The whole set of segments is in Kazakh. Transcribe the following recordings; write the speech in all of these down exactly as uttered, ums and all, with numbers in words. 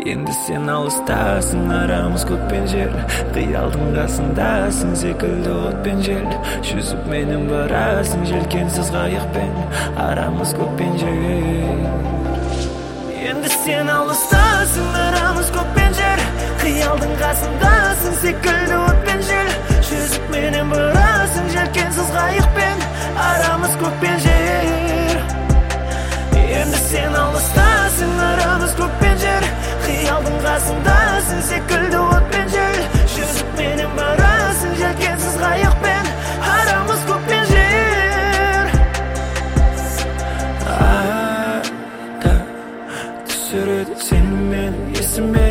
Endi sen alıstasın, aramız көк пен жер. Қиялдың қасындасың, секілді от пен жел. Жүзіп менің барасың, желкенсіз қайықпен. Арамыз көк пен жер. Endi sen alıstasın, aramız көк пен жер. Қиялдың қасындасың, секілді от пен жел. Жүзіп менің барасың, желкенсіз қайықпен. Арамыз көк пен жер. Endi sen alıstasın, aramız көк пен жер. Қиялдың қасындасың, секілді от пен жел. Жүзіп менің барасың, желкенсіз қайықпен. Арамыз көк пен жер. Ада түсіреді сені мен есіме.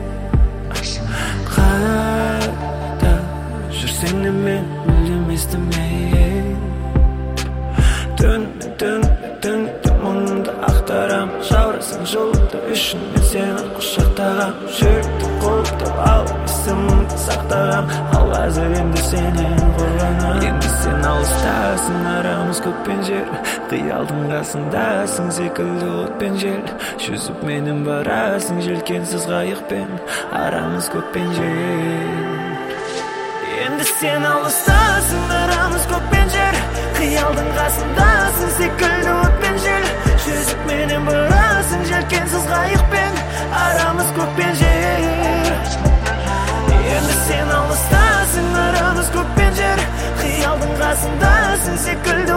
Қайда жүрсең де мен мүлдем естімей. Түнмен түнмен түнде мұңды ақтарам. Жаурасың жолды үшін мен сені құшақтағам. Жүректі қолдап алып есіміңді сақтағам. Ал қазір енді сенен қорғанам. Енді сен алыстасың, арамыз көк пен жер. Қиялдың қасындасың, секілді от пен жел. Жүзіп менің барасың, желкенсіз қайықпен. Арамыз көк пен жер. Енді сен алыстасың, арамыз көк пен жер. Қиялдың қасындасың, секілді от пен жел. Жүзіп менен барасың, желкенсіз қайықпен. Арамыз көк пен жер. Енді сен алыстасың, арамыз көк пен жер. Қиялдың қасындасың, секілді